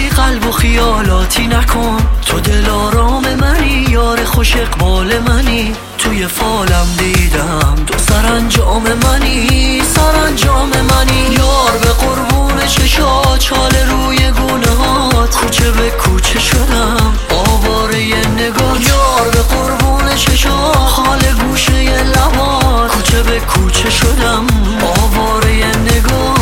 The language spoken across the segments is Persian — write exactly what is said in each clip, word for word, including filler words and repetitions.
منی قلب و خیالاتی نکن. تو دل آرام منی یار خوش اقبال منی. توی فالم دیدم تو سرانجام منی سرانجام منی. یار به قربون چشات چال روی گونه هات کوچه به کوچه شدم آواره نگاه. یار به قربون چشات خال گوشه لبات کوچه به کوچه شدم آواره نگاه.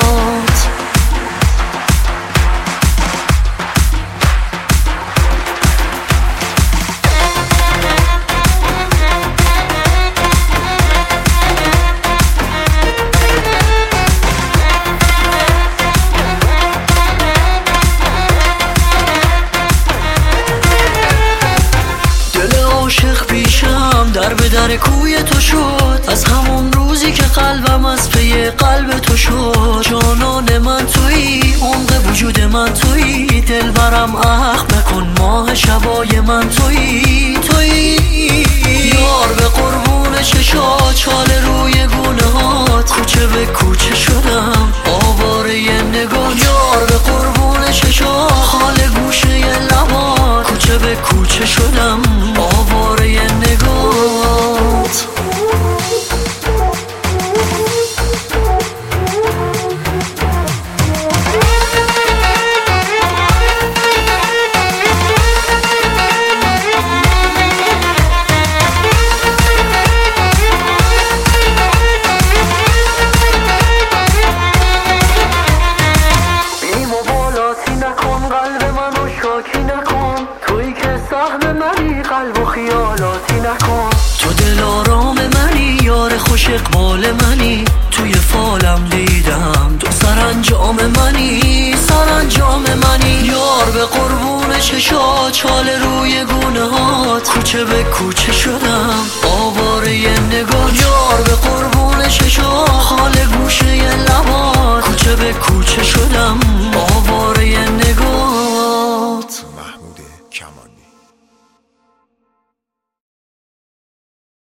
عاشق پیشم در به در کوی تو شد از همون روزی که قلبم از پی قلب تو شد. جانان من تویی عمق وجود من تویی دلبرم اخم نکن ماه شبای من تویی تویی. یار به قربون چشات چال روی گونه هات کوچه به کوچه شدم آواره نگاه. یار به قربون چشات خال گوشه لبات کوچه به کوچه شدم آواره نگات. بی مبالاتی نکن قلب منو شاکی نکن. تویی که سهم منی قلب و خیالاتی نکن. تو دل آرام منی یار خوش اقبال منی. توی فالم دیدم تو سرانجام منی سرانجام منی. یار به قربون چشات چال روی گونه هات کوچه به کوچه شدم